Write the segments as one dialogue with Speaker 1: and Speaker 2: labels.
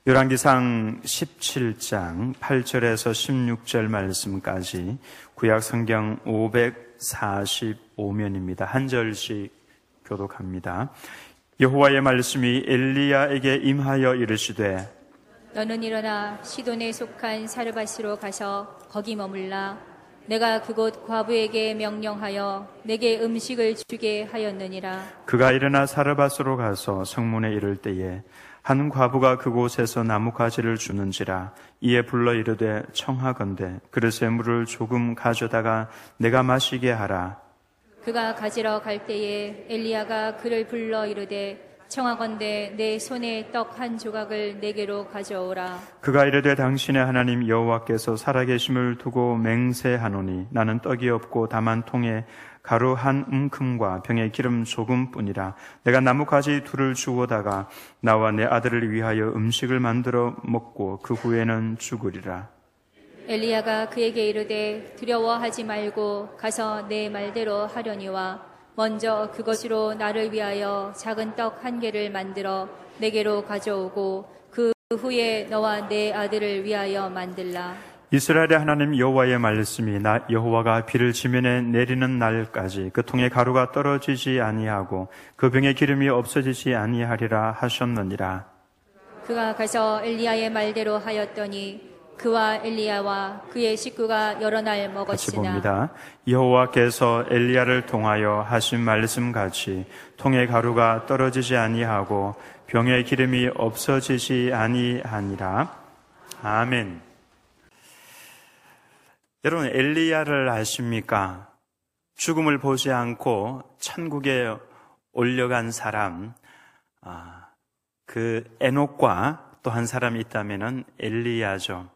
Speaker 1: 열왕기상 17장 8절에서 16절 말씀까지 구약 성경 545면입니다. 한 절씩 교독합니다. 여호와의 말씀이 엘리야에게 임하여 이르시되
Speaker 2: 너는 일어나 시돈에 속한 사르밧으로 가서 거기 머물라. 내가 그곳 과부에게 명령하여 내게 음식을 주게 하였느니라.
Speaker 1: 그가 일어나 사르밧으로 가서 성문에 이를 때에 한 과부가 그곳에서 나뭇가지를 주는지라. 이에 불러 이르되 청하건대 그릇에 물을 조금 가져다가 내가 마시게 하라.
Speaker 2: 그가 가지러 갈 때에 엘리야가 그를 불러 이르되 청하건대 내 손에 떡 한 조각을 내게로 가져오라.
Speaker 1: 그가 이르되 당신의 하나님 여호와께서 살아계심을 두고 맹세하노니 나는 떡이 없고 다만 통에 가루 한 움큼과 병에 기름 조금뿐이라. 내가 나뭇가지 둘을 주워다가 나와 내 아들을 위하여 음식을 만들어 먹고 그 후에는 죽으리라.
Speaker 2: 엘리야가 그에게 이르되 두려워하지 말고 가서 내 말대로 하려니와 먼저 그것으로 나를 위하여 작은 떡 한 개를 만들어 내게로 가져오고 그 후에 너와 내 아들을 위하여 만들라.
Speaker 1: 이스라엘의 하나님 여호와의 말씀이 나 여호와가 비를 지면에 내리는 날까지 그 통에 가루가 떨어지지 아니하고 그 병에 기름이 없어지지 아니하리라 하셨느니라.
Speaker 2: 그가 가서 엘리야의 말대로 하였더니 그와 엘리야와 그의 식구가 여러 날 먹었으나.
Speaker 1: 같이 봅니다. 여호와께서 엘리야를 통하여 하신 말씀같이 통에 가루가 떨어지지 아니하고 병에 기름이 없어지지 아니하니라. 아멘. 여러분, 엘리야를 아십니까? 죽음을 보지 않고 천국에 올려간 사람, 그 에녹과 또 한 사람이 있다면은 엘리야죠.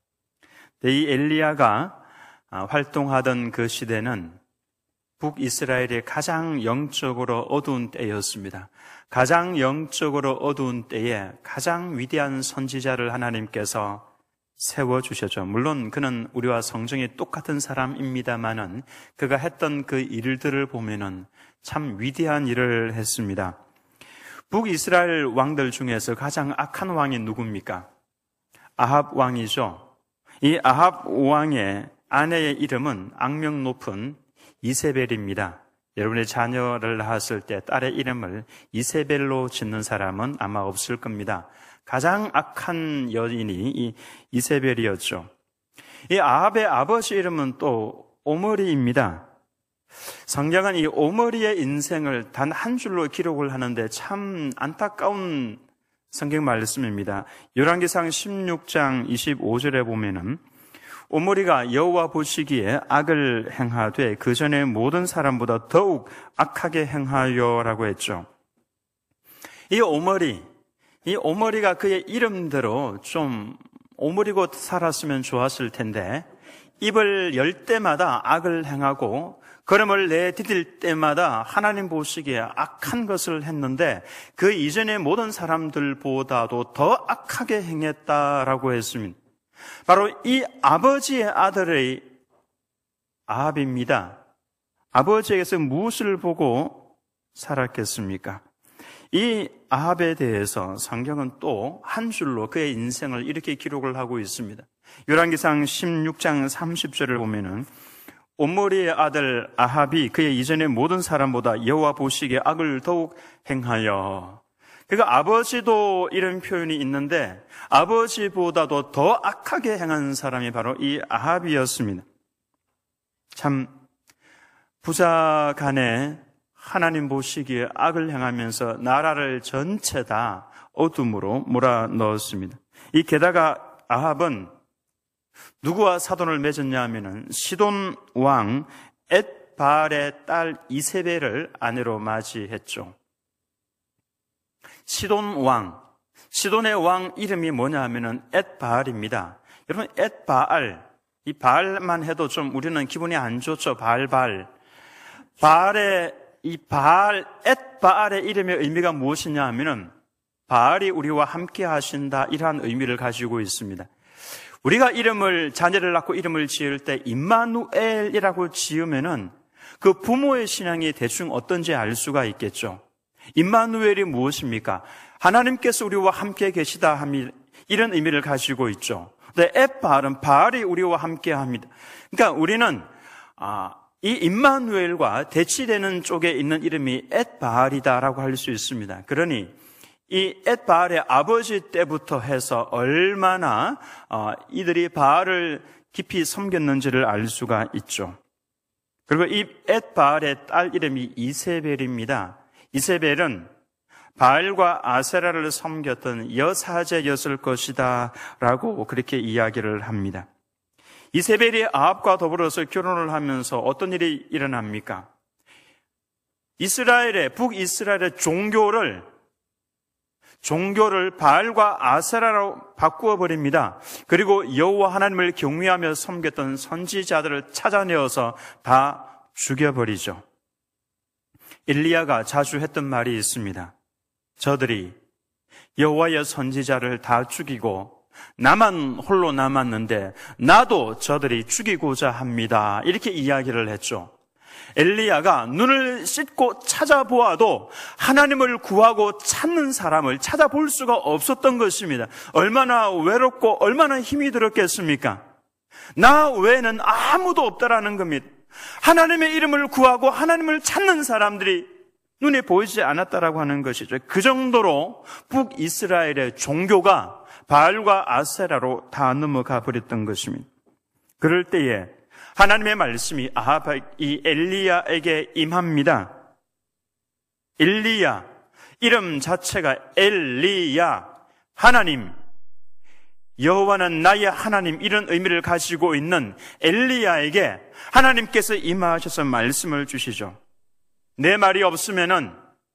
Speaker 1: 이 엘리야가 활동하던 그 시대는 북이스라엘의 가장 영적으로 어두운 때였습니다. 가장 영적으로 어두운 때에 가장 위대한 선지자를 하나님께서 세워주셨죠. 물론 그는 우리와 성정이 똑같은 사람입니다만은 그가 했던 그 일들을 보면은 참 위대한 일을 했습니다. 북이스라엘 왕들 중에서 가장 악한 왕이 누굽니까? 아합 왕이죠. 이 아합 왕의 아내의 이름은 악명 높은 이세벨입니다. 여러분의 자녀를 낳았을 때 딸의 이름을 이세벨로 짓는 사람은 아마 없을 겁니다. 가장 악한 여인이 이 이세벨이었죠. 이 아합의 아버지 이름은 또 오므리입니다. 성경은 이 오므리의 인생을 단 한 줄로 기록을 하는데 참 안타까운 성경 말씀입니다. 열왕기상 16장 25절에 보면은 오므리가 여호와 보시기에 악을 행하되 그 전에 모든 사람보다 더욱 악하게 행하여라고 했죠. 이 오므리가 그의 이름대로 좀 오므리고 살았으면 좋았을 텐데 입을 열 때마다 악을 행하고 걸음을 내디딜 때마다 하나님 보시기에 악한 것을 했는데 그 이전의 모든 사람들보다도 더 악하게 행했다라고 했습니다. 바로 이 아버지의 아들의 아합입니다. 아버지에게서 무엇을 보고 살았겠습니까? 이 아합에 대해서 성경은 또 한 줄로 그의 인생을 이렇게 기록을 하고 있습니다. 열왕기상 16장 30절을 보면은 오므리의 아들 아합이 그의 이전의 모든 사람보다 여호와 보시기에 악을 더욱 행하여. 그러니까 아버지도 이런 표현이 있는데 아버지보다도 더 악하게 행한 사람이 바로 이 아합이었습니다. 참 부자 간에 하나님 보시기에 악을 행하면서 나라를 전체 다 어둠으로 몰아넣었습니다. 이 게다가 아합은 누구와 사돈을 맺었냐 하면은 시돈 왕 엣바알의 딸 이세벨을 아내로 맞이했죠. 시돈의 왕 이름이 뭐냐 하면은 엣바알입니다. 여러분 엣바알, 이 바알만 해도 좀 우리는 기분이 안 좋죠. 엣바알의 이름의 의미가 무엇이냐 하면은 바알이 우리와 함께 하신다, 이러한 의미를 가지고 있습니다. 우리가 자녀를 낳고 이름을 지을 때 임마누엘이라고 지으면은 그 부모의 신앙이 대충 어떤지 알 수가 있겠죠. 임마누엘이 무엇입니까? 하나님께서 우리와 함께 계시다 함이 이런 의미를 가지고 있죠. 근데 엣바알은 바알이 우리와 함께 합니다. 그러니까 우리는 이 임마누엘과 대치되는 쪽에 있는 이름이 엣바알이다라고 할 수 있습니다. 그러니 이 엣바알의 아버지 때부터 해서 얼마나 이들이 바알을 깊이 섬겼는지를 알 수가 있죠. 그리고 이 엣바알의 딸 이름이 이세벨입니다. 이세벨은 바알과 아세라를 섬겼던 여사제였을 것이다 라고 그렇게 이야기를 합니다. 이세벨이 아합과 더불어서 결혼을 하면서 어떤 일이 일어납니까? 북이스라엘의 종교를 바알과 아세라로 바꾸어 버립니다. 그리고 여호와 하나님을 경외하며 섬겼던 선지자들을 찾아내어서 다 죽여버리죠. 엘리야가 자주 했던 말이 있습니다. 저들이 여호와의 선지자를 다 죽이고 나만 홀로 남았는데 나도 저들이 죽이고자 합니다. 이렇게 이야기를 했죠. 엘리야가 눈을 씻고 찾아보아도 하나님을 구하고 찾는 사람을 찾아볼 수가 없었던 것입니다. 얼마나 외롭고 얼마나 힘이 들었겠습니까? 나 외에는 아무도 없다라는 겁니다. 하나님의 이름을 구하고 하나님을 찾는 사람들이 눈에 보이지 않았다라고 하는 것이죠. 그 정도로 북이스라엘의 종교가 바알과 아세라로 다 넘어가 버렸던 것입니다. 그럴 때에 하나님의 말씀이 이 엘리야에게 임합니다. 엘리야, 이름 자체가 엘리야, 하나님, 여호와는 나의 하나님, 이런 의미를 가지고 있는 엘리야에게 하나님께서 임하셔서 말씀을 주시죠. 내 말이 없으면은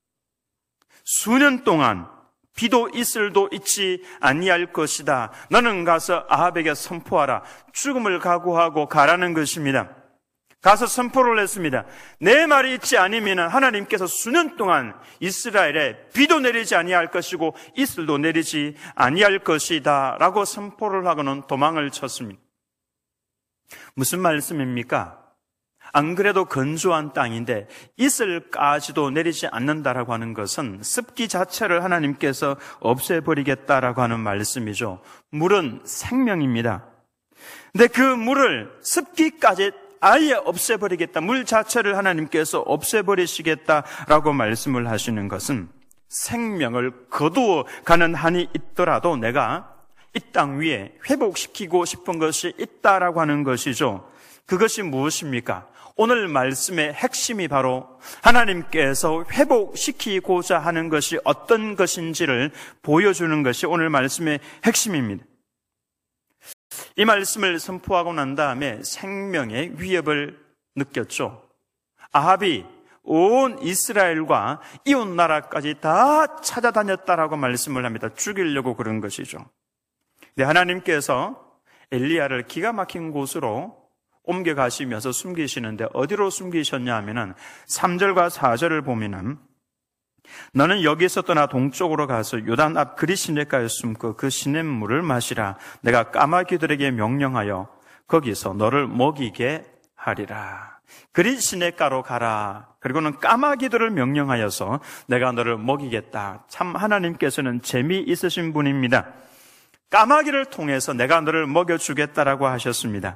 Speaker 1: 수년 동안 비도 이슬도 있지 아니할 것이다. 너는 가서 아합에게 선포하라. 죽음을 각오하고 가라는 것입니다. 가서 선포를 했습니다. 내 말이 있지 않으면 하나님께서 수년 동안 이스라엘에 비도 내리지 아니할 것이고 이슬도 내리지 아니할 것이다 라고 선포를 하고는 도망을 쳤습니다. 무슨 말씀입니까? 안 그래도 건조한 땅인데 이슬까지도 내리지 않는다라고 하는 것은 습기 자체를 하나님께서 없애버리겠다라고 하는 말씀이죠. 물은 생명입니다. 근데 그 물을 습기까지 아예 없애버리겠다. 물 자체를 하나님께서 없애버리시겠다라고 말씀을 하시는 것은 생명을 거두어 가는 한이 있더라도 내가 이 땅 위에 회복시키고 싶은 것이 있다라고 하는 것이죠. 그것이 무엇입니까? 오늘 말씀의 핵심이 바로 하나님께서 회복시키고자 하는 것이 어떤 것인지를 보여주는 것이 오늘 말씀의 핵심입니다. 이 말씀을 선포하고 난 다음에 생명의 위협을 느꼈죠. 아합이 온 이스라엘과 이웃 나라까지 다 찾아다녔다라고 말씀을 합니다. 죽이려고 그런 것이죠. 근데 하나님께서 엘리야를 기가 막힌 곳으로 옮겨가시면서 숨기시는데 어디로 숨기셨냐 하면은 3절과 4절을 보면은 너는 여기서 떠나 동쪽으로 가서 요단 앞 그릿시냇가에 숨고 그 시냇물을 마시라. 내가 까마귀들에게 명령하여 거기서 너를 먹이게 하리라. 그릿시냇가로 가라. 그리고는 까마귀들을 명령하여서 내가 너를 먹이겠다. 참 하나님께서는 재미있으신 분입니다. 까마귀를 통해서 내가 너를 먹여주겠다라고 하셨습니다.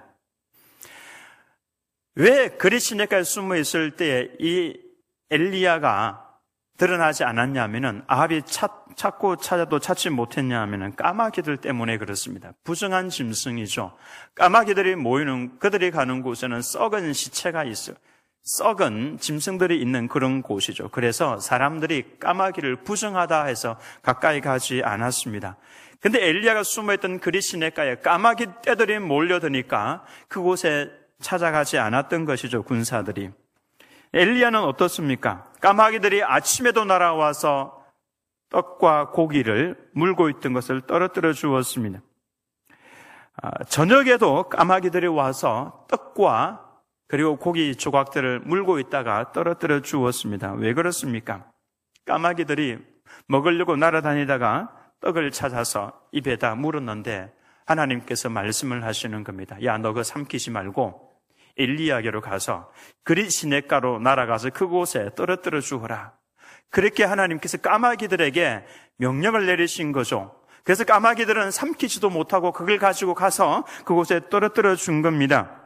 Speaker 1: 왜 그릿시냇가에 숨어 있을 때에 이 엘리야가 드러나지 않았냐면은 아합이 찾고 찾아도 찾지 못했냐 하면은 까마귀들 때문에 그렇습니다. 부정한 짐승이죠. 까마귀들이 모이는, 그들이 가는 곳에는 썩은 시체가 있어요. 썩은 짐승들이 있는 그런 곳이죠. 그래서 사람들이 까마귀를 부정하다 해서 가까이 가지 않았습니다. 근데 엘리야가 숨어있던 그릿시냇가에 까마귀 떼들이 몰려드니까 그곳에 찾아가지 않았던 것이죠, 군사들이. 엘리야는 어떻습니까? 까마귀들이 아침에도 날아와서 떡과 고기를 물고 있던 것을 떨어뜨려 주었습니다. 저녁에도 까마귀들이 와서 떡과 그리고 고기 조각들을 물고 있다가 떨어뜨려 주었습니다. 왜 그렇습니까? 까마귀들이 먹으려고 날아다니다가 떡을 찾아서 입에다 물었는데 하나님께서 말씀을 하시는 겁니다. 야, 너 그거 삼키지 말고 엘리야에게로 가서 그릿시냇가로 날아가서 그곳에 떨어뜨려 주어라. 그렇게 하나님께서 까마귀들에게 명령을 내리신 거죠. 그래서 까마귀들은 삼키지도 못하고 그걸 가지고 가서 그곳에 떨어뜨려 준 겁니다.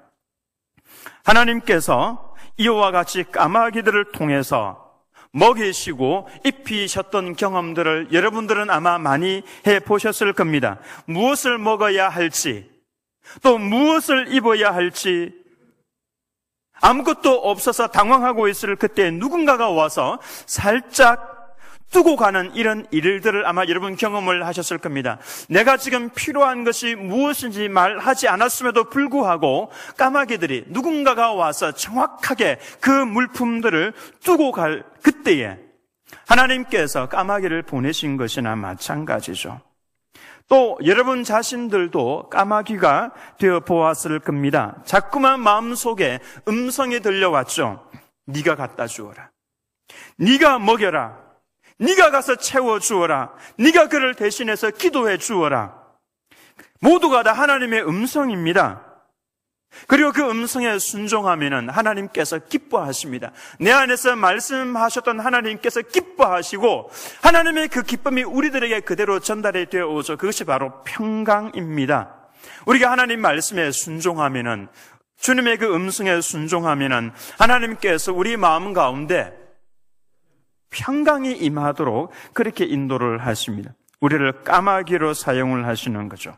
Speaker 1: 하나님께서 이와 같이 까마귀들을 통해서 먹이시고 입히셨던 경험들을 여러분들은 아마 많이 해보셨을 겁니다. 무엇을 먹어야 할지, 또 무엇을 입어야 할지 아무것도 없어서 당황하고 있을 그때 누군가가 와서 살짝 두고 가는 이런 일들을 아마 여러분 경험을 하셨을 겁니다. 내가 지금 필요한 것이 무엇인지 말하지 않았음에도 불구하고 까마귀들이 누군가가 와서 정확하게 그 물품들을 두고 갈 그때에 하나님께서 까마귀를 보내신 것이나 마찬가지죠. 또 여러분 자신들도 까마귀가 되어 보았을 겁니다. 자꾸만 마음속에 음성이 들려왔죠. 네가 갖다 주어라. 네가 먹여라. 네가 가서 채워주어라. 네가 그를 대신해서 기도해 주어라. 모두가 다 하나님의 음성입니다. 그리고 그 음성에 순종하면 하나님께서 기뻐하십니다. 내 안에서 말씀하셨던 하나님께서 기뻐하시고 하나님의 그 기쁨이 우리들에게 그대로 전달이 되어 오죠. 그것이 바로 평강입니다. 우리가 하나님 말씀에 순종하면, 주님의 그 음성에 순종하면 하나님께서 우리 마음 가운데 평강이 임하도록 그렇게 인도를 하십니다. 우리를 까마귀로 사용을 하시는 거죠.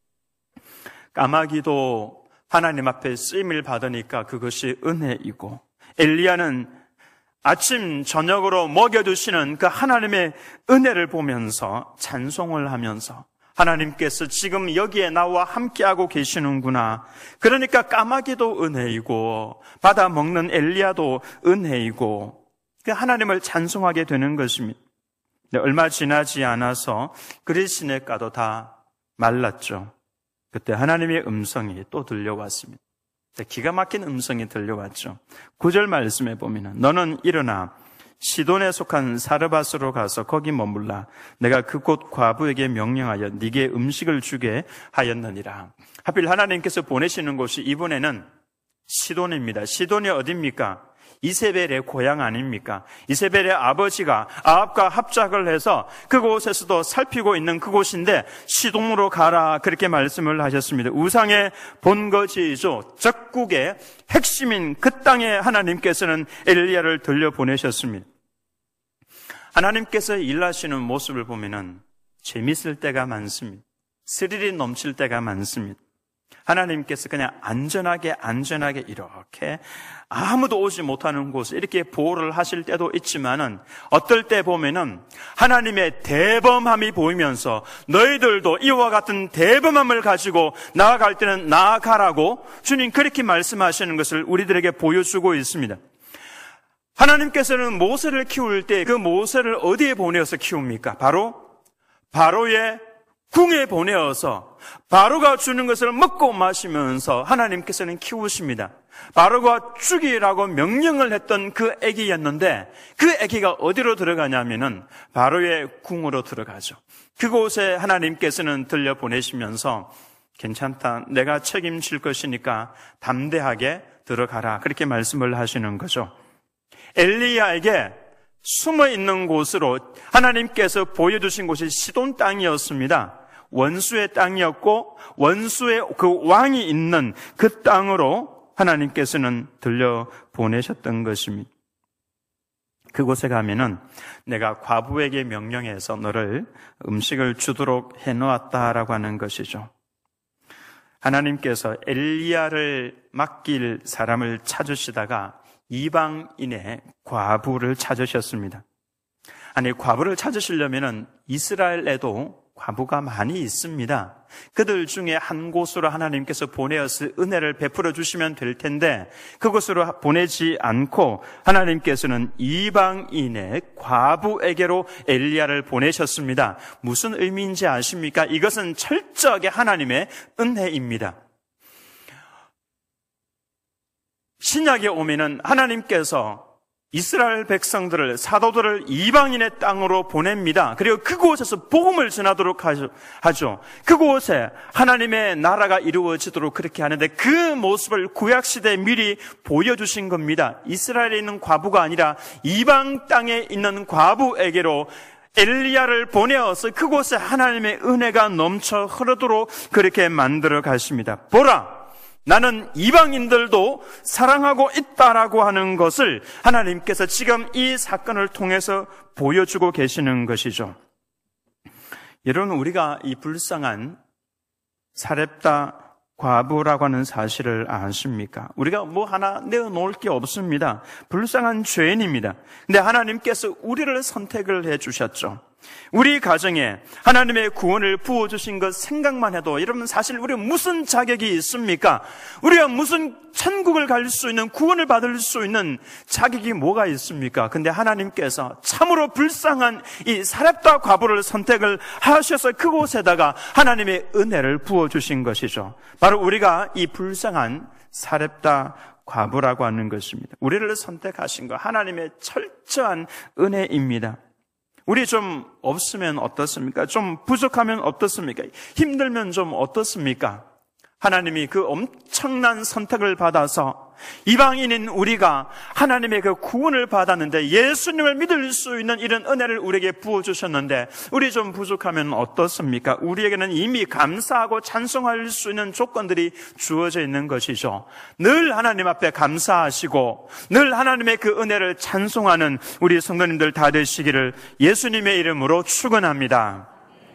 Speaker 1: 까마귀도 하나님 앞에 쓰임을 받으니까 그것이 은혜이고, 엘리야는 아침 저녁으로 먹여주시는 그 하나님의 은혜를 보면서 찬송을 하면서 하나님께서 지금 여기에 나와 함께하고 계시는구나. 그러니까 까마귀도 은혜이고 받아 먹는 엘리야도 은혜이고 하나님을 찬송하게 되는 것입니다. 얼마 지나지 않아서 그리 시냇가도 다 말랐죠. 그때 하나님의 음성이 또 들려왔습니다. 기가 막힌 음성이 들려왔죠. 9절 말씀에 보면 너는 일어나 시돈에 속한 사르밧으로 가서 거기 머물라. 내가 그곳 과부에게 명령하여 네게 음식을 주게 하였느니라. 하필 하나님께서 보내시는 곳이 이번에는 시돈입니다. 시돈이 어디입니까? 이세벨의 고향 아닙니까? 이세벨의 아버지가 아합과 합작을 해서 그곳에서도 살피고 있는 그곳인데 시돈으로 가라 그렇게 말씀을 하셨습니다. 우상의 본거지이죠. 적국의 핵심인 그 땅에 하나님께서는 엘리야를 들려보내셨습니다. 하나님께서 일하시는 모습을 보면은 재밌을 때가 많습니다. 스릴이 넘칠 때가 많습니다. 하나님께서 그냥 안전하게 이렇게 아무도 오지 못하는 곳에 이렇게 보호를 하실 때도 있지만은 어떨 때 보면은 하나님의 대범함이 보이면서 너희들도 이와 같은 대범함을 가지고 나아갈 때는 나아가라고 주님 그렇게 말씀하시는 것을 우리들에게 보여주고 있습니다. 하나님께서는 모세를 키울 때 그 모세를 어디에 보내어서 키웁니까? 바로 바로의 궁에 보내어서 바로가 주는 것을 먹고 마시면서 하나님께서는 키우십니다. 바로가 죽이라고 명령을 했던 그 아기였는데 그 아기가 어디로 들어가냐면은 바로의 궁으로 들어가죠. 그곳에 하나님께서는 들려보내시면서 괜찮다, 내가 책임질 것이니까 담대하게 들어가라 그렇게 말씀을 하시는 거죠. 엘리야에게 숨어 있는 곳으로 하나님께서 보여주신 곳이 시돈 땅이었습니다. 원수의 땅이었고 원수의 그 왕이 있는 그 땅으로 하나님께서는 들려보내셨던 것입니다. 그곳에 가면은 내가 과부에게 명령해서 너를 음식을 주도록 해놓았다라고 하는 것이죠. 하나님께서 엘리야를 맡길 사람을 찾으시다가 이방인의 과부를 찾으셨습니다. 아니, 과부를 찾으시려면은 이스라엘에도 과부가 많이 있습니다. 그들 중에 한 곳으로 하나님께서 보내어서 은혜를 베풀어 주시면 될 텐데 그곳으로 보내지 않고 하나님께서는 이방인의 과부에게로 엘리야를 보내셨습니다. 무슨 의미인지 아십니까? 이것은 철저하게 하나님의 은혜입니다. 신약에 오면은 하나님께서 이스라엘 백성들을, 사도들을 이방인의 땅으로 보냅니다. 그리고 그곳에서 복음을 전하도록 하죠. 그곳에 하나님의 나라가 이루어지도록 그렇게 하는데 그 모습을 구약시대에 미리 보여주신 겁니다. 이스라엘에 있는 과부가 아니라 이방 땅에 있는 과부에게로 엘리야를 보내어서 그곳에 하나님의 은혜가 넘쳐 흐르도록 그렇게 만들어 가십니다. 보라, 나는 이방인들도 사랑하고 있다라고 하는 것을 하나님께서 지금 이 사건을 통해서 보여주고 계시는 것이죠. 여러분, 우리가 이 불쌍한 사렙다 과부라고 하는 사실을 아십니까? 우리가 뭐 하나 내어놓을 게 없습니다. 불쌍한 죄인입니다. 근데 하나님께서 우리를 선택을 해주셨죠. 우리 가정에 하나님의 구원을 부어주신 것 생각만 해도 여러분, 사실 우리가 무슨 자격이 있습니까? 우리가 무슨 천국을 갈 수 있는, 구원을 받을 수 있는 자격이 뭐가 있습니까? 근데 하나님께서 참으로 불쌍한 이 사렙다 과부를 선택을 하셔서 그곳에다가 하나님의 은혜를 부어주신 것이죠. 바로 우리가 이 불쌍한 사렙다 과부라고 하는 것입니다. 우리를 선택하신 것, 하나님의 철저한 은혜입니다. 우리 좀 없으면 어떻습니까? 좀 부족하면 어떻습니까? 힘들면 좀 어떻습니까? 하나님이 그 엄청난 선택을 받아서 이방인인 우리가 하나님의 그 구원을 받았는데, 예수님을 믿을 수 있는 이런 은혜를 우리에게 부어주셨는데, 우리 좀 부족하면 어떻습니까? 우리에게는 이미 감사하고 찬송할 수 있는 조건들이 주어져 있는 것이죠. 늘 하나님 앞에 감사하시고 늘 하나님의 그 은혜를 찬송하는 우리 성도님들 다 되시기를 예수님의 이름으로 축원합니다.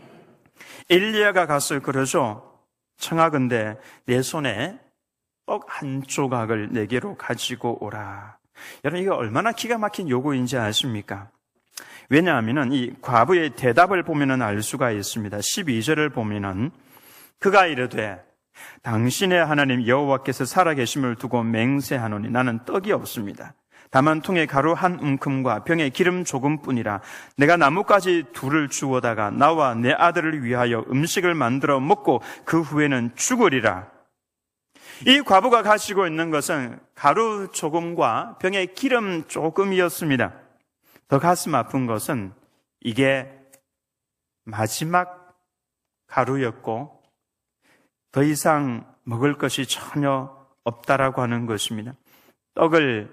Speaker 1: 엘리야가 가서 그러죠. 청하건대 내 손에 떡 한 조각을 내게로 가지고 오라. 여러분, 이거 얼마나 기가 막힌 요구인지 아십니까? 왜냐하면 이 과부의 대답을 보면 알 수가 있습니다. 12절을 보면 그가 이르되 당신의 하나님 여호와께서 살아계심을 두고 맹세하노니 나는 떡이 없습니다. 다만 통에 가루 한 움큼과 병에 기름 조금뿐이라. 내가 나뭇가지 둘을 주워다가 나와 내 아들을 위하여 음식을 만들어 먹고 그 후에는 죽으리라. 이 과부가 가지고 있는 것은 가루 조금과 병에 기름 조금이었습니다. 더 가슴 아픈 것은 이게 마지막 가루였고 더 이상 먹을 것이 전혀 없다라고 하는 것입니다. 떡을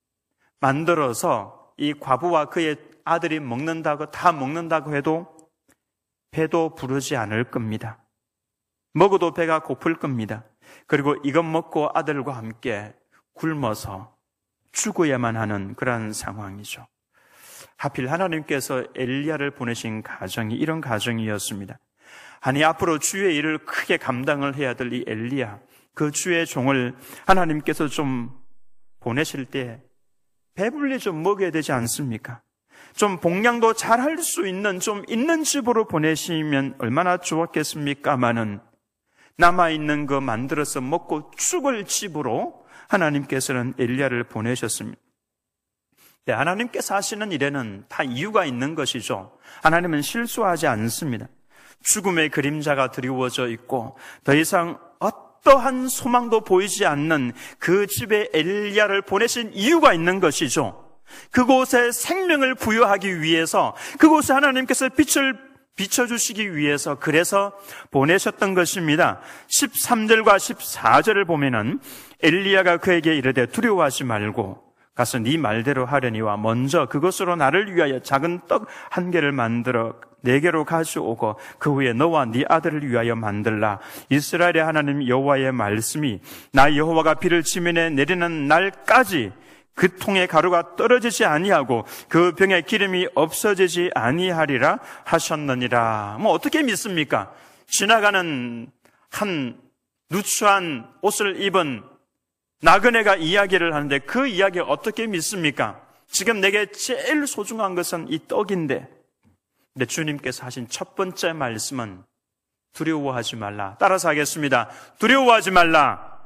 Speaker 1: 만들어서 이 과부와 그의 아들이 먹는다고, 다 먹는다고 해도 배도 부르지 않을 겁니다. 먹어도 배가 고플 겁니다. 그리고 이것 먹고 아들과 함께 굶어서 죽어야만 하는 그런 상황이죠. 하필 하나님께서 엘리야를 보내신 가정이 이런 가정이었습니다. 아니, 앞으로 주의 일을 크게 감당을 해야 될 이 엘리야, 그 주의 종을 하나님께서 좀 보내실 때 배불리 좀 먹여야 되지 않습니까? 좀 복양도 잘 할 수 있는 좀 있는 집으로 보내시면 얼마나 좋았겠습니까마는 남아있는 거 만들어서 먹고 죽을 집으로 하나님께서는 엘리야를 보내셨습니다. 네, 하나님께서 하시는 일에는 다 이유가 있는 것이죠. 하나님은 실수하지 않습니다. 죽음의 그림자가 드리워져 있고 더 이상 어떠한 소망도 보이지 않는 그 집에 엘리야를 보내신 이유가 있는 것이죠. 그곳에 생명을 부여하기 위해서, 그곳에 하나님께서 빛을 비춰주시기 위해서 그래서 보내셨던 것입니다. 13절과 14절을 보면은 엘리야가 그에게 이르되 두려워하지 말고 가서 네 말대로 하려니와 먼저 그것으로 나를 위하여 작은 떡 한 개를 만들어 내게로 가져오고 그 후에 너와 네 아들을 위하여 만들라. 이스라엘의 하나님 여호와의 말씀이 나 여호와가 비를 지면에 내리는 날까지 그 통에 가루가 떨어지지 아니하고 그 병에 기름이 없어지지 아니하리라 하셨느니라. 뭐 어떻게 믿습니까? 지나가는 한 누추한 옷을 입은 나그네가 이야기를 하는데 그 이야기 어떻게 믿습니까? 지금 내게 제일 소중한 것은 이 떡인데. 근데 주님께서 하신 첫 번째 말씀은 두려워하지 말라. 따라서 하겠습니다. 두려워하지 말라.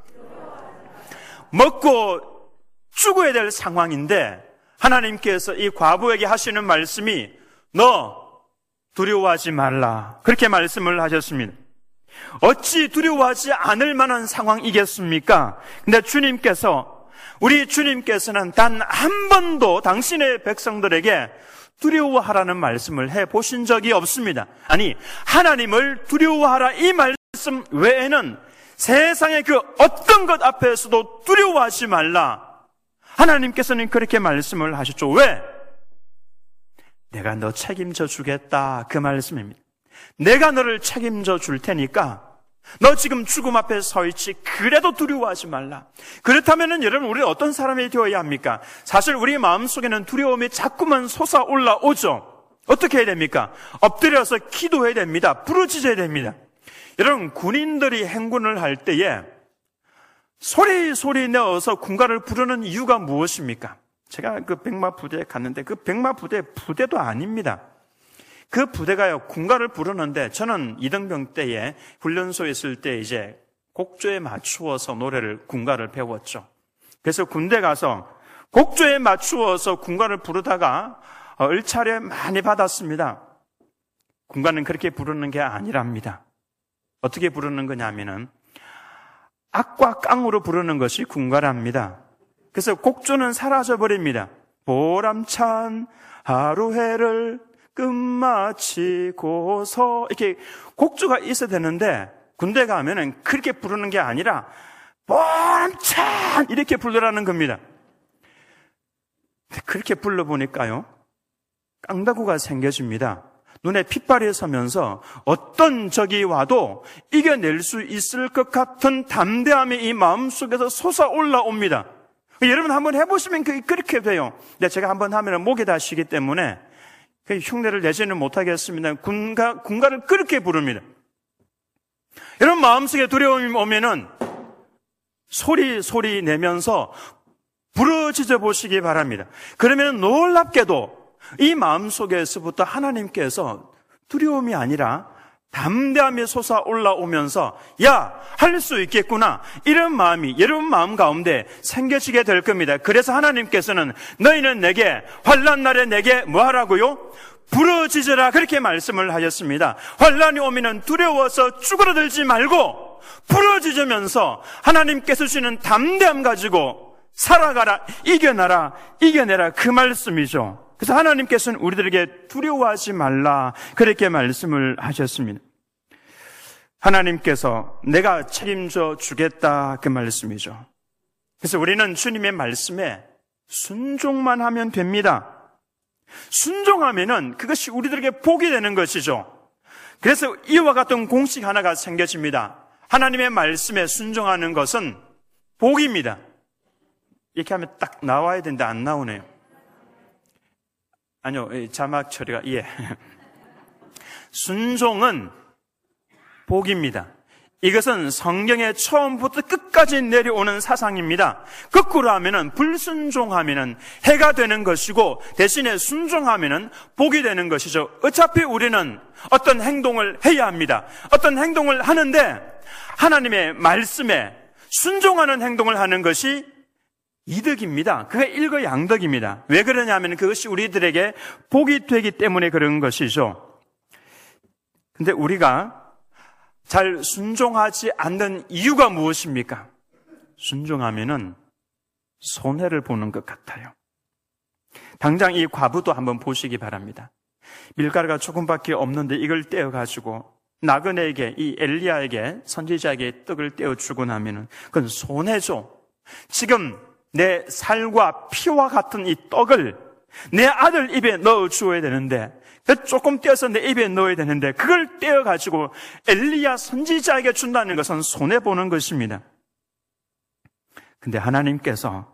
Speaker 1: 먹고 죽어야 될 상황인데 하나님께서 이 과부에게 하시는 말씀이 너 두려워하지 말라. 그렇게 말씀을 하셨습니다. 어찌 두려워하지 않을 만한 상황이겠습니까? 근데 우리 주님께서는 단 한 번도 당신의 백성들에게 두려워하라는 말씀을 해보신 적이 없습니다. 아니, 하나님을 두려워하라 이 말씀 외에는 세상의 그 어떤 것 앞에서도 두려워하지 말라. 하나님께서는 그렇게 말씀을 하셨죠. 왜? 내가 너 책임져 주겠다, 그 말씀입니다. 내가 너를 책임져 줄 테니까 너 지금 죽음 앞에 서 있지, 그래도 두려워하지 말라. 그렇다면 여러분, 우리는 어떤 사람이 되어야 합니까? 사실 우리 마음속에는 두려움이 자꾸만 솟아올라오죠. 어떻게 해야 됩니까? 엎드려서 기도해야 됩니다. 부르짖어야 됩니다. 여러분, 군인들이 행군을 할 때에 소리 내어서 군가를 부르는 이유가 무엇입니까? 제가 그 백마 부대에 갔는데 그 백마 부대도 아닙니다. 그 부대가요, 군가를 부르는데, 저는 이등병 때에 훈련소에 있을 때 이제 곡조에 맞추어서 노래를, 군가를 배웠죠. 그래서 군대 가서 곡조에 맞추어서 군가를 부르다가 을차례 많이 받았습니다. 군가는 그렇게 부르는 게 아니랍니다. 어떻게 부르는 거냐면은 악과 깡으로 부르는 것이 군가랍니다. 그래서 곡조는 사라져 버립니다. 보람찬 하루 해를 끝마치고서, 이렇게 곡조가 있어야 되는데 군대 가면은 그렇게 부르는 게 아니라 보람찬 이렇게 부르라는 겁니다. 그렇게 불러보니까요, 깡다구가 생겨집니다. 눈에 핏발이 서면서 어떤 적이 와도 이겨낼 수 있을 것 같은 담대함이 이 마음속에서 솟아올라옵니다. 여러분 한번 해보시면 그렇게 돼요. 근데 제가 한번 하면 목이 다시기 때문에 흉내를 내지는 못하겠습니다. 군가를 그렇게 부릅니다. 여러분 마음속에 두려움이 오면은 소리 내면서 부르짖어 보시기 바랍니다. 그러면 놀랍게도 이 마음속에서부터 하나님께서 두려움이 아니라 담대함이 솟아올라오면서 야, 할 수 있겠구나, 이런 마음이 여러분 마음 가운데 생겨지게 될 겁니다. 그래서 하나님께서는 너희는 내게 환난 날에 내게 뭐 하라고요? 부르짖으라, 그렇게 말씀을 하셨습니다. 환난이 오면은 두려워서 쭈그러들지 말고 부르짖으면서 하나님께서 주시는 담대함 가지고 살아가라, 이겨내라, 그 말씀이죠. 그래서 하나님께서는 우리들에게 두려워하지 말라, 그렇게 말씀을 하셨습니다. 하나님께서 내가 책임져 주겠다, 그 말씀이죠. 그래서 우리는 주님의 말씀에 순종만 하면 됩니다. 순종하면은 그것이 우리들에게 복이 되는 것이죠. 그래서 이와 같은 공식 하나가 생겨집니다. 하나님의 말씀에 순종하는 것은 복입니다. 이렇게 하면 딱 나와야 되는데 안 나오네요. 아니요, 자막 처리가, 순종은 복입니다. 이것은 성경의 처음부터 끝까지 내려오는 사상입니다. 거꾸로 하면은, 불순종하면은 해가 되는 것이고, 대신에 순종하면은 복이 되는 것이죠. 어차피 우리는 어떤 행동을 해야 합니다. 어떤 행동을 하는데, 하나님의 말씀에 순종하는 행동을 하는 것이 이득입니다. 그게 일거양득입니다. 왜 그러냐면 그것이 우리들에게 복이 되기 때문에 그런 것이죠. 근데 우리가 잘 순종하지 않는 이유가 무엇입니까? 순종하면은 손해를 보는 것 같아요. 당장 이 과부도 한번 보시기 바랍니다. 밀가루가 조금밖에 없는데 이걸 떼어가지고 나그네에게, 이 엘리야에게, 선지자에게 떡을 떼어주고 나면은 그건 손해죠. 지금 내 살과 피와 같은 이 떡을 내 아들 입에 넣어 주어야 되는데, 조금 떼어서 내 입에 넣어야 되는데, 그걸 떼어가지고 엘리야 선지자에게 준다는 것은 손해보는 것입니다. 근데 하나님께서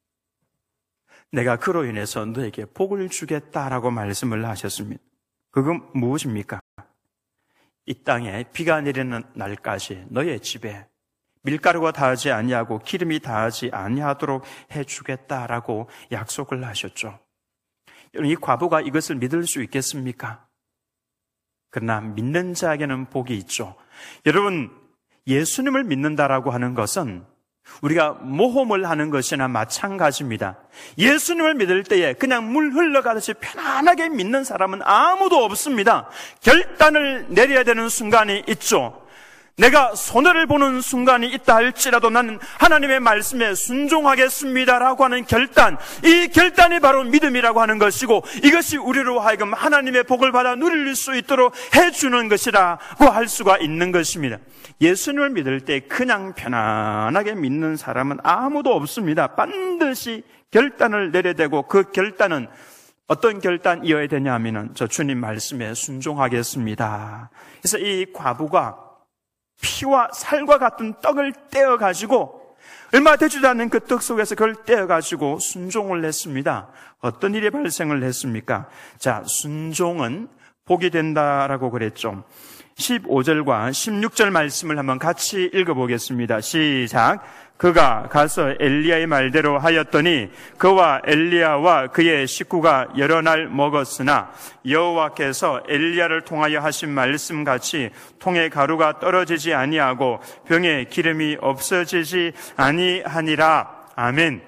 Speaker 1: 내가 그로 인해서 너에게 복을 주겠다라고 말씀을 하셨습니다. 그건 무엇입니까? 이 땅에 비가 내리는 날까지 너의 집에 밀가루가 닿지 아니하고 기름이 닿지 아니하도록 해주겠다라고 약속을 하셨죠. 이 과부가 이것을 믿을 수 있겠습니까? 그러나 믿는 자에게는 복이 있죠. 여러분, 예수님을 믿는다라고 하는 것은 우리가 모험을 하는 것이나 마찬가지입니다. 예수님을 믿을 때에 그냥 물 흘러가듯이 편안하게 믿는 사람은 아무도 없습니다. 결단을 내려야 되는 순간이 있죠. 내가 손해를 보는 순간이 있다 할지라도 나는 하나님의 말씀에 순종하겠습니다라고 하는 결단, 이 결단이 바로 믿음이라고 하는 것이고, 이것이 우리로 하여금 하나님의 복을 받아 누릴 수 있도록 해주는 것이라고 할 수가 있는 것입니다. 예수님을 믿을 때 그냥 편안하게 믿는 사람은 아무도 없습니다. 반드시 결단을 내려야 되고, 그 결단은 어떤 결단이어야 되냐 하면은 저 주님 말씀에 순종하겠습니다. 그래서 이 과부가 피와 살과 같은 떡을 떼어가지고 얼마 되지도 않는 그 떡 속에서 그걸 떼어가지고 순종을 했습니다. 어떤 일이 발생을 했습니까? 자, 순종은 복이 된다라고 그랬죠. 15절과 16절 말씀을 한번 같이 읽어보겠습니다. 시작. 그가 가서 엘리야의 말대로 하였더니 그와 엘리야와 그의 식구가 여러 날 먹었으나 여호와께서 엘리야를 통하여 하신 말씀같이 통에 가루가 떨어지지 아니하고 병에 기름이 없어지지 아니하니라. 아멘.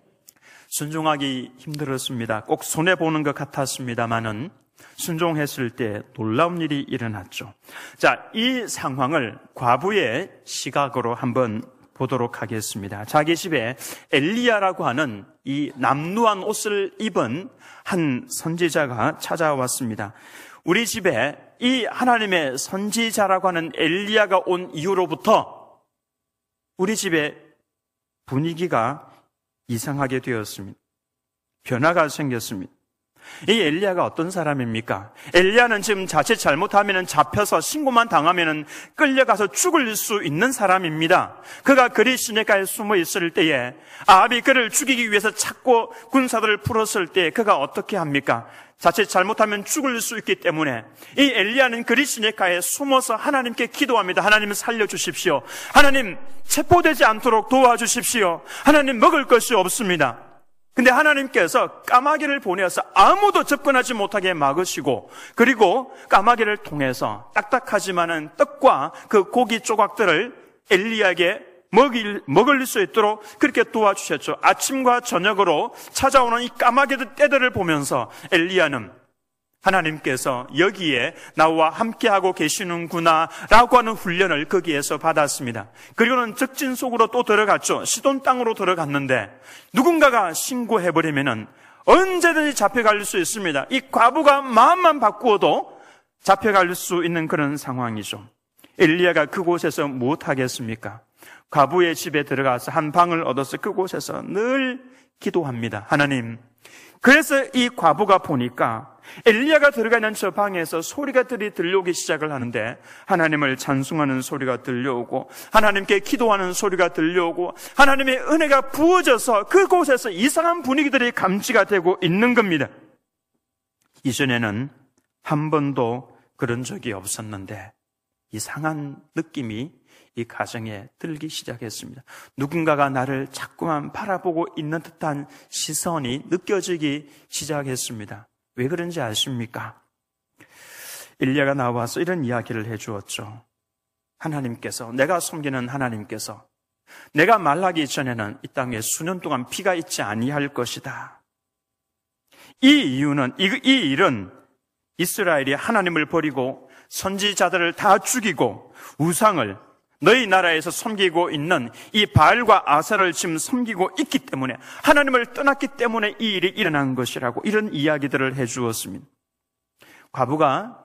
Speaker 1: 순종하기 힘들었습니다. 꼭 손해보는 것 같았습니다마는 순종했을 때 놀라운 일이 일어났죠. 자, 이 상황을 과부의 시각으로 한번 보도록 하겠습니다. 자기 집에 엘리야라고 하는 이 남루한 옷을 입은 한 선지자가 찾아왔습니다. 우리 집에 이 하나님의 선지자라고 하는 엘리야가 온 이후로부터 우리 집에 분위기가 이상하게 되었습니다. 변화가 생겼습니다. 이 엘리야가 어떤 사람입니까? 엘리야는 지금 자칫 잘못하면 잡혀서 신고만 당하면 끌려가서 죽을 수 있는 사람입니다. 그가 그리 시내가에 숨어 있을 때에 아합이 그를 죽이기 위해서 찾고 군사들을 풀었을 때 그가 어떻게 합니까? 자칫 잘못하면 죽을 수 있기 때문에 이 엘리야는 그리 시내가에 숨어서 하나님께 기도합니다. 하나님 살려주십시오. 하나님 체포되지 않도록 도와주십시오. 하나님 먹을 것이 없습니다. 근데 하나님께서 까마귀를 보내어서 아무도 접근하지 못하게 막으시고 그리고 까마귀를 통해서 딱딱하지만은 떡과 그 고기 조각들을 엘리야에게 먹을 수 있도록 그렇게 도와주셨죠. 아침과 저녁으로 찾아오는 이 까마귀들 떼들을 보면서 엘리야는 하나님께서 여기에 나와 함께하고 계시는구나 라고 하는 훈련을 거기에서 받았습니다. 그리고는 적진 속으로 또 들어갔죠. 시돈 땅으로 들어갔는데 누군가가 신고해버리면은 언제든지 잡혀갈 수 있습니다. 이 과부가 마음만 바꾸어도 잡혀갈 수 있는 그런 상황이죠. 엘리야가 그곳에서 무엇하겠습니까? 과부의 집에 들어가서 한 방을 얻어서 그곳에서 늘 기도합니다. 하나님, 그래서 이 과부가 보니까 엘리야가 들어가 있는 저 방에서 소리가들이 들려오기 시작을 하는데 하나님을 찬송하는 소리가 들려오고 하나님께 기도하는 소리가 들려오고 하나님의 은혜가 부어져서 그곳에서 이상한 분위기들이 감지가 되고 있는 겁니다. 이전에는 한 번도 그런 적이 없었는데 이상한 느낌이 이 가정에 들기 시작했습니다. 누군가가 나를 자꾸만 바라보고 있는 듯한 시선이 느껴지기 시작했습니다. 왜 그런지 아십니까? 엘리야가 나와서 이런 이야기를 해주었죠. 하나님께서, 내가 섬기는 하나님께서 내가 말하기 전에는 이 땅에 수년 동안 비가 있지 아니할 것이다. 이 이유는, 이 일은 이스라엘이 하나님을 버리고 선지자들을 다 죽이고 우상을 너희 나라에서 섬기고 있는 이 바알과 아사를 지금 섬기고 있기 때문에 하나님을 떠났기 때문에 이 일이 일어난 것이라고 이런 이야기들을 해주었습니다. 과부가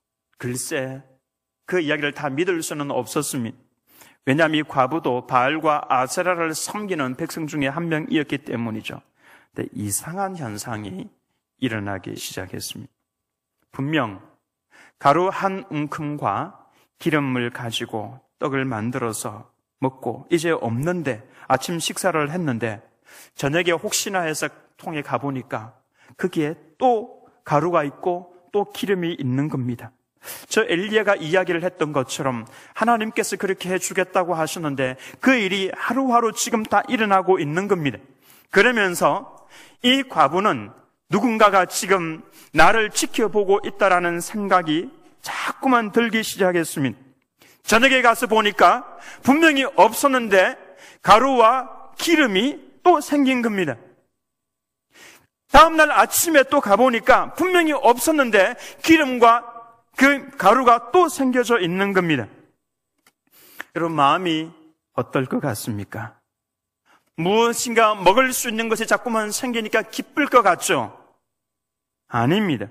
Speaker 1: 글쎄 그 이야기를 다 믿을 수는 없었습니다. 왜냐하면 이 과부도 바알과 아세라를 섬기는 백성 중에 한 명이었기 때문이죠. 근데 이상한 현상이 일어나기 시작했습니다. 분명 가루 한 움큼과 기름을 가지고 떡을 만들어서 먹고 이제 없는데 아침 식사를 했는데 저녁에 혹시나 해서 통에 가보니까 거기에 또 가루가 있고 또 기름이 있는 겁니다. 저 엘리야가 이야기를 했던 것처럼 하나님께서 그렇게 해주겠다고 하셨는데 그 일이 하루하루 지금 다 일어나고 있는 겁니다. 그러면서 이 과부는 누군가가 지금 나를 지켜보고 있다라는 생각이 자꾸만 들기 시작했습니다. 저녁에 가서 보니까 분명히 없었는데 가루와 기름이 또 생긴 겁니다. 다음날 아침에 또 가보니까 분명히 없었는데 기름과 그 가루가 또 생겨져 있는 겁니다. 여러분 마음이 어떨 것 같습니까? 무엇인가 먹을 수 있는 것이 자꾸만 생기니까 기쁠 것 같죠? 아닙니다.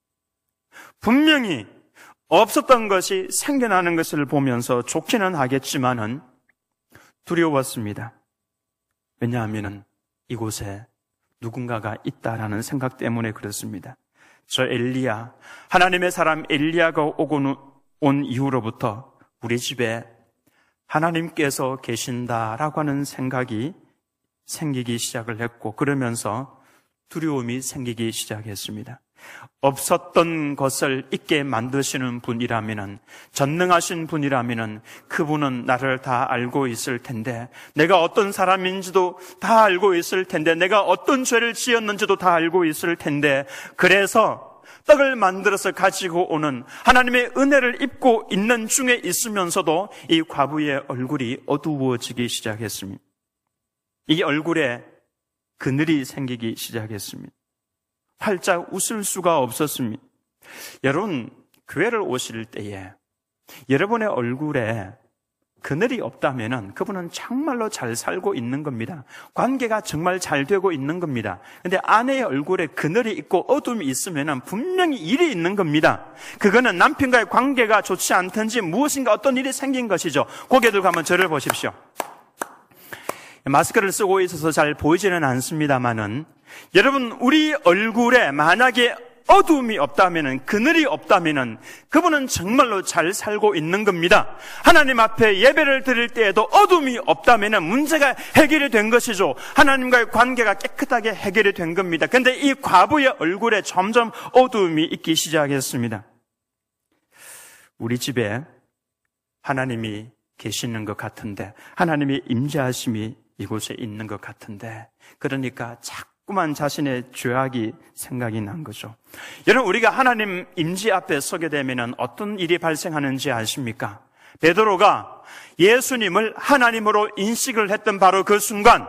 Speaker 1: 분명히 없었던 것이 생겨나는 것을 보면서 좋기는 하겠지만은 두려웠습니다. 왜냐하면 이곳에 누군가가 있다라는 생각 때문에 그렇습니다. 저 엘리야, 하나님의 사람 엘리야가 온 이후로부터 우리 집에 하나님께서 계신다라고 하는 생각이 생기기 시작을 했고, 그러면서 두려움이 생기기 시작했습니다. 없었던 것을 있게 만드시는 분이라면은, 전능하신 분이라면은 그분은 나를 다 알고 있을 텐데, 내가 어떤 사람인지도 다 알고 있을 텐데, 내가 어떤 죄를 지었는지도 다 알고 있을 텐데, 그래서 떡을 만들어서 가지고 오는 하나님의 은혜를 입고 있는 중에 있으면서도 이 과부의 얼굴이 어두워지기 시작했습니다. 이 얼굴에 그늘이 생기기 시작했습니다. 활짝 웃을 수가 없었습니다. 여러분, 교회를 오실 때에 여러분의 얼굴에 그늘이 없다면 그분은 정말로 잘 살고 있는 겁니다. 관계가 정말 잘 되고 있는 겁니다. 근데 아내의 얼굴에 그늘이 있고 어둠이 있으면 분명히 일이 있는 겁니다. 그거는 남편과의 관계가 좋지 않든지 무엇인가 어떤 일이 생긴 것이죠. 고개 들고 한번 저를 보십시오. 마스크를 쓰고 있어서 잘 보이지는 않습니다만은, 여러분, 우리 얼굴에 만약에 어두움이 없다면은, 그늘이 없다면은 그분은 정말로 잘 살고 있는 겁니다. 하나님 앞에 예배를 드릴 때에도 어두움이 없다면은 문제가 해결이 된 것이죠. 하나님과의 관계가 깨끗하게 해결이 된 겁니다. 근데 이 과부의 얼굴에 점점 어두움이 있기 시작했습니다. 우리 집에 하나님이 계시는 것 같은데, 하나님의 임재하심이 이곳에 있는 것 같은데, 그러니까 자꾸만 자신의 죄악이 생각이 난 거죠. 여러분, 우리가 하나님 임재 앞에 서게 되면 어떤 일이 발생하는지 아십니까? 베드로가 예수님을 하나님으로 인식을 했던 바로 그 순간,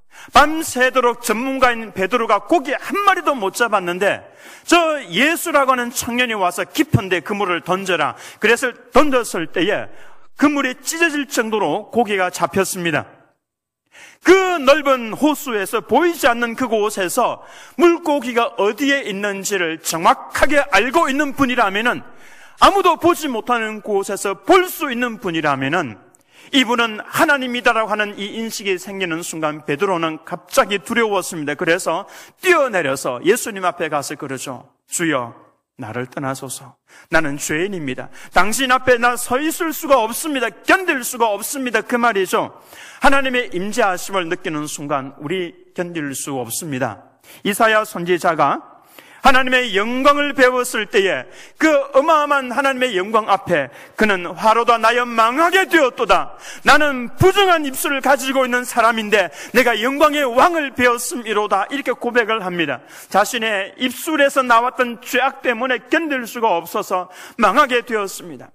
Speaker 1: 밤새도록 전문가인 베드로가 고기 한 마리도 못 잡았는데, 저 예수라고 하는 청년이 와서 깊은데 그물을 던져라, 그래서 던졌을 때에 그물이 찢어질 정도로 고기가 잡혔습니다. 그 넓은 호수에서 보이지 않는 그곳에서 물고기가 어디에 있는지를 정확하게 알고 있는 분이라면은, 아무도 보지 못하는 곳에서 볼 수 있는 분이라면은, 이분은 하나님이다라고 하는 이 인식이 생기는 순간 베드로는 갑자기 두려웠습니다. 그래서 뛰어내려서 예수님 앞에 가서 그러죠. 주여, 나를 떠나소서. 나는 죄인입니다. 당신 앞에 나 서 있을 수가 없습니다. 견딜 수가 없습니다. 그 말이죠. 하나님의 임재하심을 느끼는 순간 우리 견딜 수 없습니다. 이사야 선지자가 하나님의 영광을 배웠을 때에 그 어마어마한 하나님의 영광 앞에 그는 화로다 나여 망하게 되었도다. 나는 부정한 입술을 가지고 있는 사람인데 내가 영광의 왕을 배웠음이로다. 이렇게 고백을 합니다. 자신의 입술에서 나왔던 죄악 때문에 견딜 수가 없어서 망하게 되었습니다.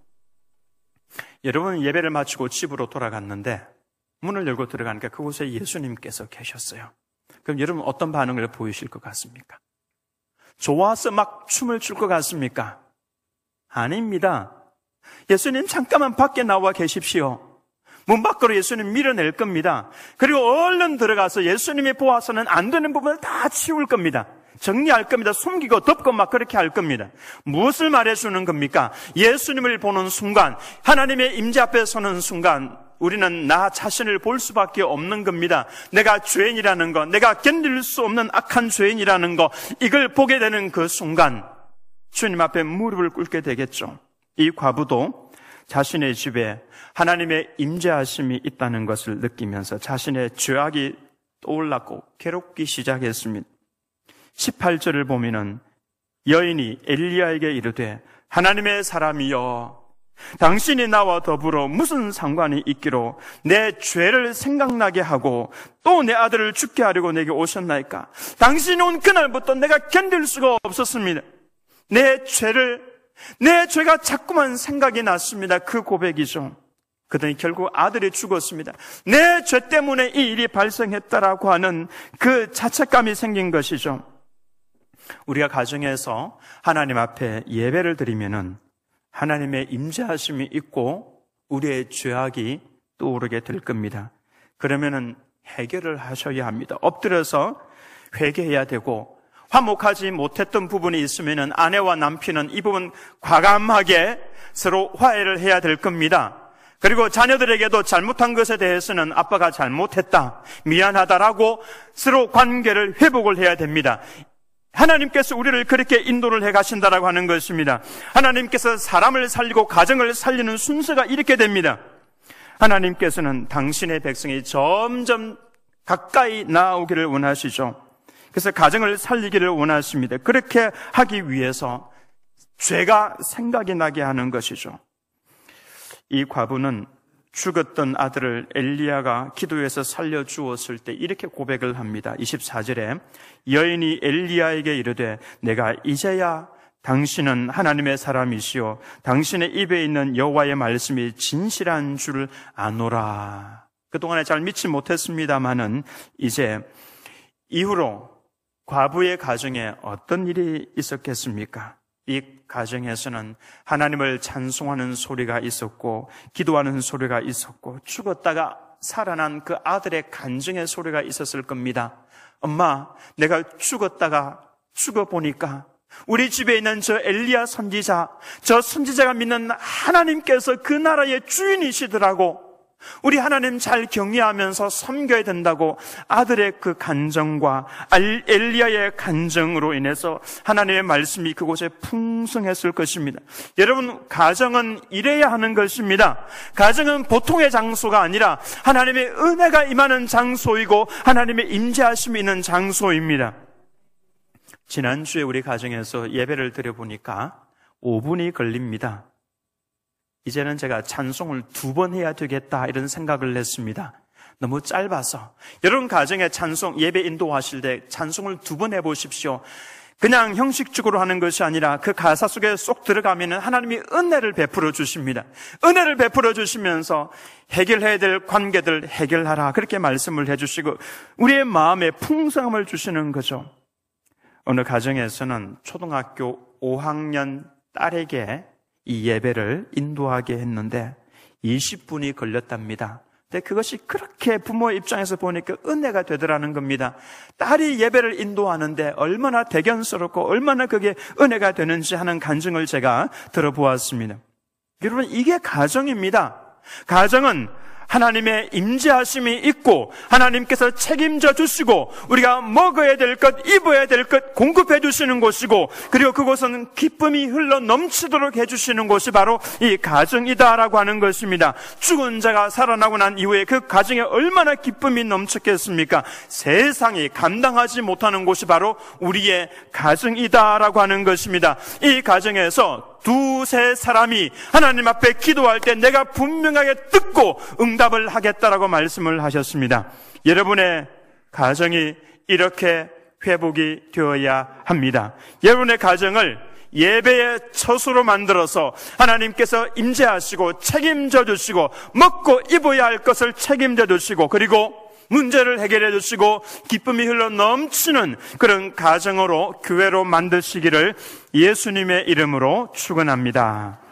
Speaker 1: 여러분, 예배를 마치고 집으로 돌아갔는데 문을 열고 들어가니까 그곳에 예수님께서 계셨어요. 그럼 여러분 어떤 반응을 보이실 것 같습니까? 좋아서 막 춤을 출 것 같습니까? 아닙니다. 예수님 잠깐만 밖에 나와 계십시오. 문 밖으로 예수님 밀어낼 겁니다. 그리고 얼른 들어가서 예수님이 보아서는 안 되는 부분을 다 치울 겁니다. 정리할 겁니다. 숨기고 덮고 막 그렇게 할 겁니다. 무엇을 말해주는 겁니까? 예수님을 보는 순간, 하나님의 임재 앞에 서는 순간 우리는 나 자신을 볼 수밖에 없는 겁니다. 내가 죄인이라는 거, 내가 견딜 수 없는 악한 죄인이라는 거, 이걸 보게 되는 그 순간 주님 앞에 무릎을 꿇게 되겠죠. 이 과부도 자신의 집에 하나님의 임재하심이 있다는 것을 느끼면서 자신의 죄악이 떠올랐고 괴롭기 시작했습니다. 18절을 보면은 여인이 엘리야에게 이르되 하나님의 사람이여, 당신이 나와 더불어 무슨 상관이 있기로 내 죄를 생각나게 하고 또 내 아들을 죽게 하려고 내게 오셨나이까? 당신이 온 그날부터 내가 견딜 수가 없었습니다. 내 죄가 자꾸만 생각이 났습니다. 그 고백이죠. 그러더니 결국 아들이 죽었습니다. 내 죄 때문에 이 일이 발생했다라고 하는 그 자책감이 생긴 것이죠. 우리가 가정에서 하나님 앞에 예배를 드리면은 하나님의 임재하심이 있고 우리의 죄악이 떠오르게 될 겁니다. 그러면은 해결을 하셔야 합니다. 엎드려서 회개해야 되고, 화목하지 못했던 부분이 있으면은 아내와 남편은 이 부분 과감하게 서로 화해를 해야 될 겁니다. 그리고 자녀들에게도 잘못한 것에 대해서는 아빠가 잘못했다, 미안하다라고 서로 관계를 회복을 해야 됩니다. 하나님께서 우리를 그렇게 인도를 해 가신다라고 하는 것입니다. 하나님께서 사람을 살리고 가정을 살리는 순서가 이렇게 됩니다. 하나님께서는 당신의 백성이 점점 가까이 나아오기를 원하시죠. 그래서 가정을 살리기를 원하십니다. 그렇게 하기 위해서 죄가 생각이 나게 하는 것이죠. 이 과부는 죽었던 아들을 엘리야가 기도해서 살려주었을 때 이렇게 고백을 합니다. 24절에 여인이 엘리야에게 이르되 내가 이제야 당신은 하나님의 사람이시오 당신의 입에 있는 여호와의 말씀이 진실한 줄 아노라. 그동안에 잘 믿지 못했습니다마는 이제 이후로 과부의 가정에 어떤 일이 있었겠습니까? 이 가정에서는 하나님을 찬송하는 소리가 있었고 기도하는 소리가 있었고 죽었다가 살아난 그 아들의 간증의 소리가 있었을 겁니다. 엄마, 내가 죽었다가 죽어보니까 우리 집에 있는 저 엘리야 선지자, 저 선지자가 믿는 하나님께서 그 나라의 주인이시더라고. 우리 하나님 잘 경외하면서 섬겨야 된다고 아들의 그 간증과 엘리야의 간증으로 인해서 하나님의 말씀이 그곳에 풍성했을 것입니다. 여러분, 가정은 이래야 하는 것입니다. 가정은 보통의 장소가 아니라 하나님의 은혜가 임하는 장소이고 하나님의 임재하심이 있는 장소입니다. 지난주에 우리 가정에서 예배를 드려보니까 5분이 걸립니다. 이제는 제가 찬송을 2번 해야 되겠다 이런 생각을 했습니다. 너무 짧아서. 여러분 가정에 찬송, 예배 인도하실 때 찬송을 2번 해보십시오. 그냥 형식적으로 하는 것이 아니라 그 가사 속에 쏙 들어가면 하나님이 은혜를 베풀어 주십니다. 은혜를 베풀어 주시면서 해결해야 될 관계들 해결하라 그렇게 말씀을 해주시고 우리의 마음에 풍성함을 주시는 거죠. 어느 가정에서는 초등학교 5학년 딸에게 이 예배를 인도하게 했는데 20분이 걸렸답니다. 근데 그것이 그렇게 부모 입장에서 보니까 은혜가 되더라는 겁니다. 딸이 예배를 인도하는데 얼마나 대견스럽고 얼마나 그게 은혜가 되는지 하는 간증을 제가 들어보았습니다. 여러분, 이게 가정입니다. 가정은 하나님의 임재하심이 있고 하나님께서 책임져 주시고 우리가 먹어야 될 것, 입어야 될 것 공급해 주시는 곳이고 그리고 그곳은 기쁨이 흘러 넘치도록 해주시는 곳이 바로 이 가정이다라고 하는 것입니다. 죽은 자가 살아나고 난 이후에 그 가정에 얼마나 기쁨이 넘쳤겠습니까? 세상이 감당하지 못하는 곳이 바로 우리의 가정이다라고 하는 것입니다. 이 가정에서 2-3 사람이 하나님 앞에 기도할 때 내가 분명하게 듣고 응답을 하겠다라고 말씀을 하셨습니다. 여러분의 가정이 이렇게 회복이 되어야 합니다. 여러분의 가정을 예배의 처소로 만들어서 하나님께서 임재하시고 책임져 주시고 먹고 입어야 할 것을 책임져 주시고 그리고 문제를 해결해 주시고 기쁨이 흘러 넘치는 그런 가정으로 교회로 만드시기를 예수님의 이름으로 축원합니다.